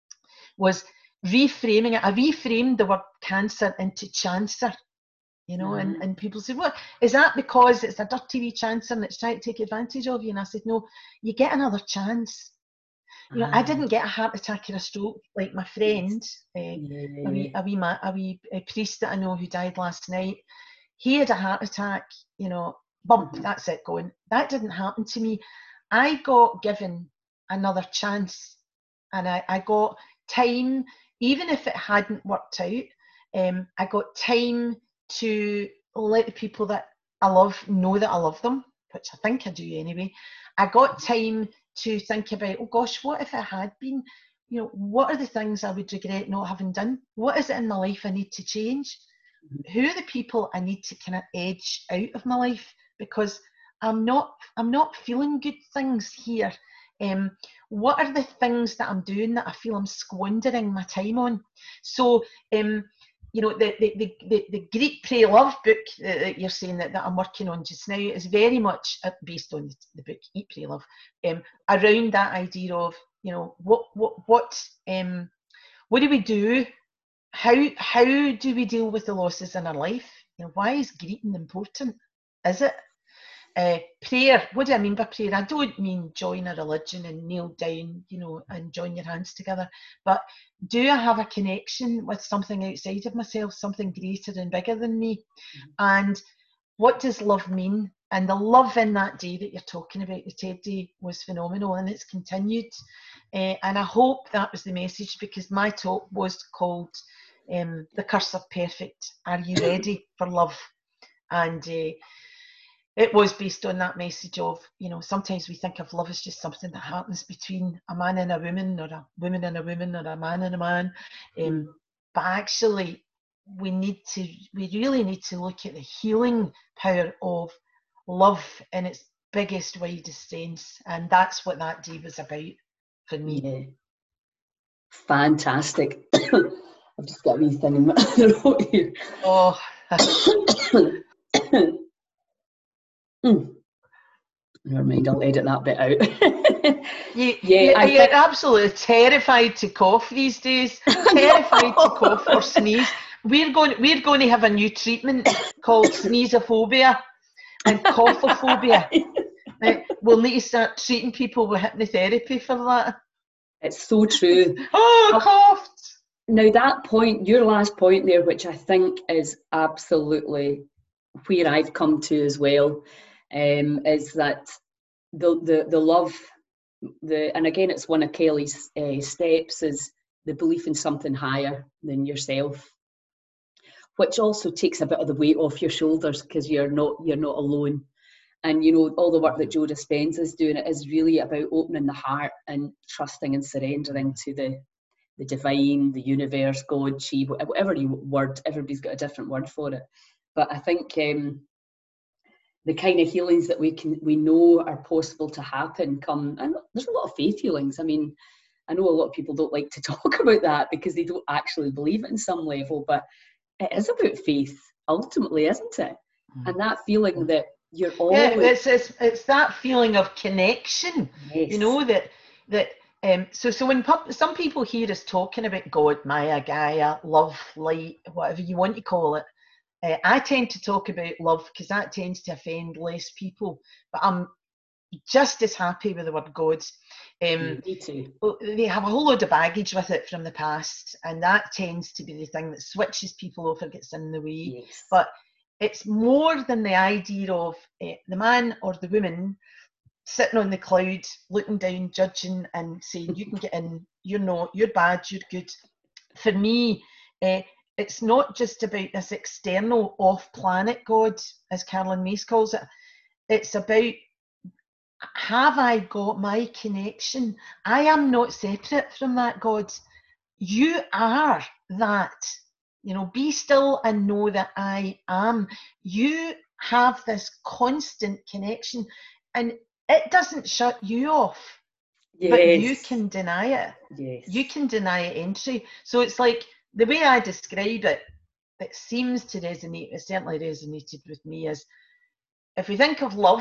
was reframing it. I reframed the word cancer into chancer. You know, mm. and, and people say, well, is that because it's a dirty wee chancer and it's trying to take advantage of you? And I said, no, you get another chance. You know, mm. I didn't get a heart attack or a stroke like my friend, uh, yeah. a wee, a wee, ma- a wee a priest that I know who died last night. He had a heart attack, you know, bump, mm-hmm. that's it going. That didn't happen to me. I got given another chance, and I, I got time, even if it hadn't worked out, um, I got time to let the people that I love know that I love them, which I think I do anyway. I got time to think about, oh gosh, what if it had been, you know, what are the things I would regret not having done? What is it in my life I need to change? Mm-hmm. Who are the people I need to kind of edge out of my life? Because I'm not, I'm not feeling good things here. Um, what are the things that I'm doing that I feel I'm squandering my time on? So, um, you know, the, the, the, the, the Greet, Pray, Love book that you're saying that, that I'm working on just now is very much based on the, the book Eat, Pray, Love, um, around that idea of, you know, what, what, what, um, what do we do? How, how do we deal with the losses in our life? You know, why is greeting important? Is it? Uh, prayer, what do I mean by prayer? I don't mean join a religion and kneel down, you know, and join your hands together. But do I have a connection with something outside of myself, something greater and bigger than me? Mm-hmm. And what does love mean? And the love in that day that you're talking about, the TED Day, was phenomenal, and it's continued. Uh, and I hope that was the message, because my talk was called um, The Curse of Perfect. Are you ready for love? And uh, it was based on that message of, you know, sometimes we think of love as just something that happens between a man and a woman, or a woman and a woman, or a man and a man. Um, mm. But actually, we need to, we really need to look at the healing power of love in its biggest, widest sense. And that's what that day was about for me. Yeah. Fantastic. I've just got a wee thing in my throat here. Oh. Mm. Never mind, I'll edit that bit out. you, yeah, you, you're think... absolutely terrified to cough these days. Terrified to cough or sneeze. We're going, we're going to have a new treatment called sneezophobia and coughophobia. Right? We'll need to start treating people with hypnotherapy for that. It's so true. Oh, I coughed. Now that point, your last point there, which I think is absolutely where I've come to as well, um, is that the, the the love, the and again it's one of Kelly's uh, steps, is the belief in something higher than yourself, which also takes a bit of the weight off your shoulders because you're not you're not alone. And you know, all the work that Joe Dispenza is doing, it is really about opening the heart and trusting and surrendering to the the divine, the universe, God, she, whatever you word, everybody's got a different word for it. But I think um, the kind of healings that we can we know are possible to happen come, and there's a lot of faith healings. I mean, I know a lot of people don't like to talk about that because they don't actually believe it in some level, but it is about faith ultimately, isn't it? Mm. And that feeling that you're always... Yeah, it's, it's, it's that feeling of connection, yes. You know, that, that um, so, so when pub, some people hear us talking about God, Maya, Gaia, love, light, whatever you want to call it, uh, I tend to talk about love because that tends to offend less people, but I'm just as happy with the word God. Um, Me too. They have a whole load of baggage with it from the past, and that tends to be the thing that switches people over, gets in the way. Yes. But it's more than the idea of uh, the man or the woman sitting on the cloud, looking down, judging, and saying, you can get in, you're not, you're bad, you're good. For me, uh, it's not just about this external off-planet God, as Caroline Myss calls it. It's about, have I got my connection? I am not separate from that God. You are that. You know, be still and know that I am. You have this constant connection, and it doesn't shut you off, yes. But you can deny it. Yes. You can deny it entry. So it's like, the way I describe it, it seems to resonate, it certainly resonated with me, is if we think of love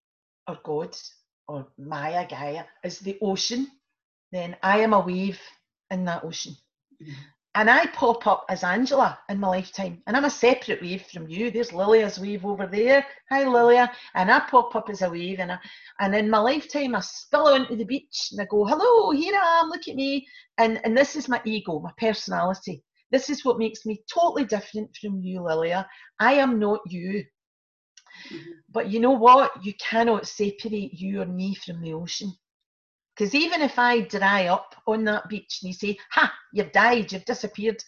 or God or Maya, Gaia as the ocean, then I am a wave in that ocean. Mm-hmm. And I pop up as Angela in my lifetime, and I'm a separate wave from you. There's Lilia's wave over there. Hi, Lilia. And I pop up as a wave, and I, and in my lifetime, I spill onto the beach, and I go, hello, here I am, look at me. And, and this is my ego, my personality. This is what makes me totally different from you, Lilia. I am not you. Mm-hmm. But you know what? You cannot separate you or me from the ocean. Because even if I dry up on that beach and you say, ha, you've died, you've disappeared,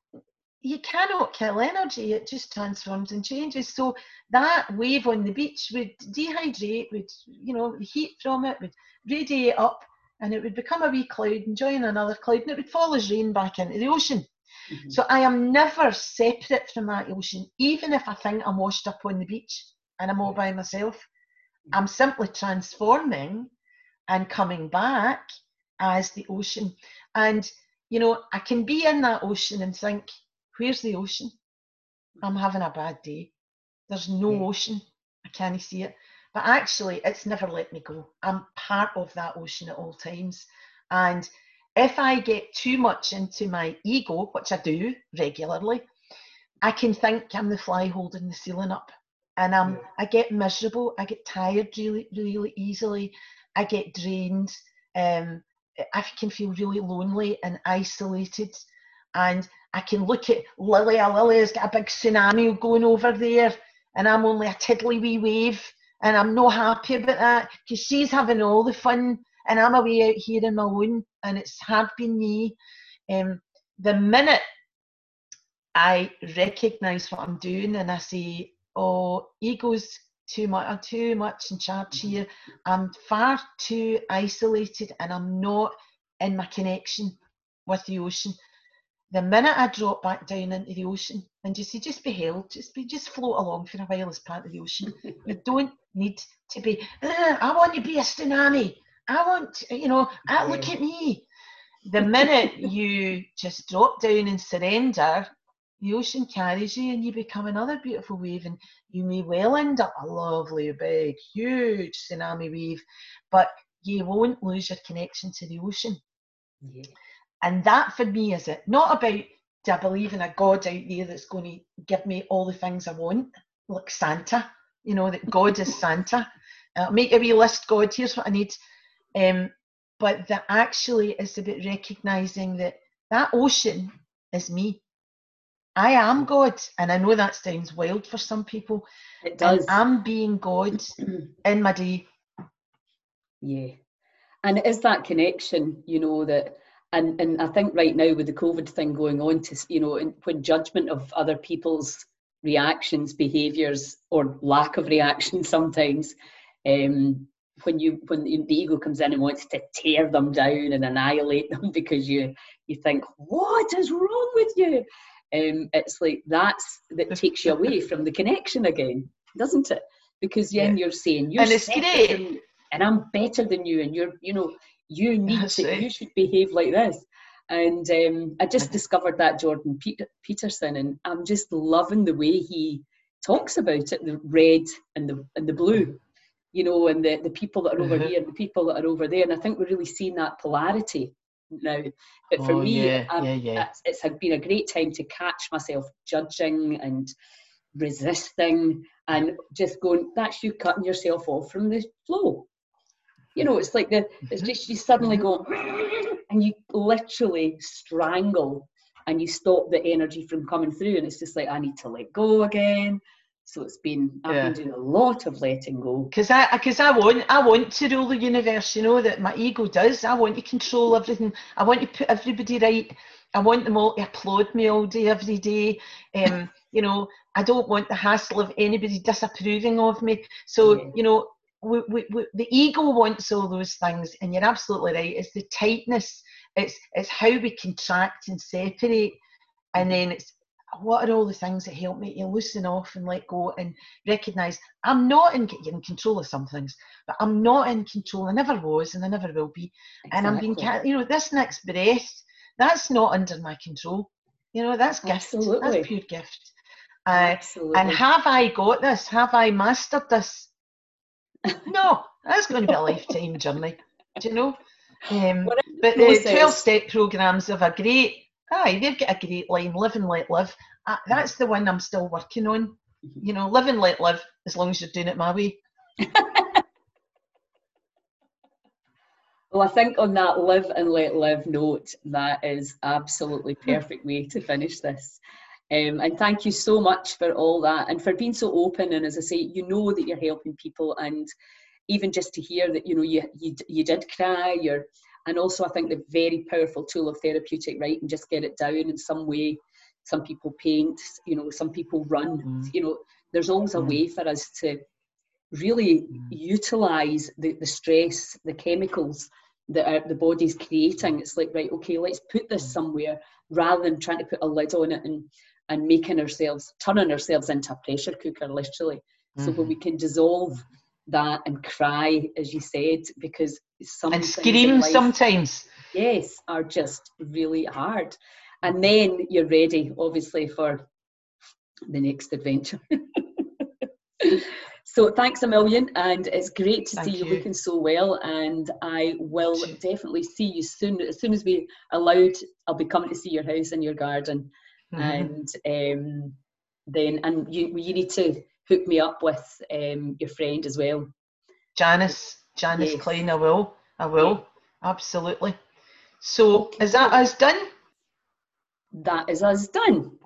you cannot kill energy. It just transforms and changes. So that wave on the beach would dehydrate, would, you know, the heat from it would radiate up, and it would become a wee cloud and join another cloud, and it would fall as rain back into the ocean. Mm-hmm. So I am never separate from that ocean, even if I think I'm washed up on the beach and I'm all by myself. Mm-hmm. I'm simply transforming and coming back as the ocean. And, you know, I can be in that ocean and think, where's the ocean? I'm having a bad day. There's no yeah. ocean. I can't see it. But actually, it's never let me go. I'm part of that ocean at all times. And if I get too much into my ego, which I do regularly, I can think I'm the fly holding the ceiling up. And um, yeah. I get miserable. I get tired really, really easily. I get drained, um, I can feel really lonely and isolated, and I can look at Lilia, Lilia's got a big tsunami going over there, and I'm only a tiddly wee wave, and I'm not happy about that, because she's having all the fun, and I'm away out here on my own, and it's hard being me. Um, the minute I recognise what I'm doing, and I say, oh, ego's too much, I'm too much in charge here, I'm far too isolated, and I'm not in my connection with the ocean. The minute I drop back down into the ocean and just say, just be held, just be, just float along for a while as part of the ocean. You don't need to be, I want to be a tsunami, I want, you know, I, look at me. The minute you just drop down and surrender, the ocean carries you and you become another beautiful wave, and you may well end up a lovely, big, huge tsunami wave, but you won't lose your connection to the ocean. Yeah. And that for me is it. Not about, do I believe in a God out there that's going to give me all the things I want, like Santa, you know, that God is Santa. Uh, make a wee list, God, here's what I need. Um, but that actually is about recognising that that ocean is me. I am God, and I know that sounds wild for some people. It does. And I'm being God in my day. Yeah. And it is that connection, you know, that and and I think right now with the COVID thing going on, to you know, when judgment of other people's reactions, behaviours, or lack of reaction sometimes, um, when you when the ego comes in and wants to tear them down and annihilate them because you you think, what is wrong with you? Um, it's like that's that takes you away from the connection again, doesn't it? Because then yeah. you're saying you're and it's great, than, and I'm better than you, and you're you know you need that's to it. You should behave like this. And um, I just discovered that Jordan Peterson, and I'm just loving the way he talks about it, the red and the and the blue, you know, and the, the people that are over mm-hmm. here and the people that are over there. And I think we're really seeing that polarity now. But for oh, me, yeah, yeah, yeah. it's, it's been a great time to catch myself judging and resisting and just going, that's you cutting yourself off from the flow. You know, it's like the it's just you suddenly go and you literally strangle and you stop the energy from coming through, and it's just like, I need to let go again. So it's been I've yeah. been doing a lot of letting go. Because I because I want I want to rule the universe, you know, that my ego does. I want to control everything. I want to put everybody right. I want them all to applaud me all day, every day. Um, you know, I don't want the hassle of anybody disapproving of me. So, yeah. you know, We, we, we, the ego wants all those things, and you're absolutely right. It's the tightness. It's it's how we contract and separate, and then it's what are all the things that help me to loosen off and let go and recognise I'm not in, in control of some things, but I'm not in control. I never was, and I never will be. Exactly. And I'm being, you know, this next breath, that's not under my control. You know, that's gift. Absolutely. That's pure gift. Uh, Absolutely. And have I got this? Have I mastered this? No, that's going to be a lifetime journey, do you know? Um, but the twelve-step programs have a great, aye, they've got a great line, live and let live. Uh, that's the one I'm still working on. You know, live and let live, as long as you're doing it my way. Well, I think on that live and let live note, that is absolutely perfect way to finish this. Um, and thank you so much for all that and for being so open. And as I say, you know that you're helping people, and even just to hear that, you know, you you, you did cry. You're, and also I think the very powerful tool of therapeutic writing, just get it down in some way. Some people paint, you know, some people run. Mm. You know, there's always a mm. way for us to really mm. utilize the, the stress, the chemicals that are, the body's creating. It's like, right, okay, let's put this somewhere rather than trying to put a lid on it and and making ourselves, turning ourselves into a pressure cooker, literally. So mm-hmm. when we can dissolve that and cry, as you said, because some and scream life, sometimes, yes, are just really hard. And then you're ready, obviously, for the next adventure. So thanks a million, and it's great to Thank see you. you looking so well, and I will definitely see you soon. As soon as we allowed, I'll be coming to see your house and your garden. Mm-hmm. And um, then, and you you need to hook me up with um, your friend as well, Janice. Janice yes. Klein. I will. I will. Yeah. Absolutely. So, okay. Is that us done? That is us done.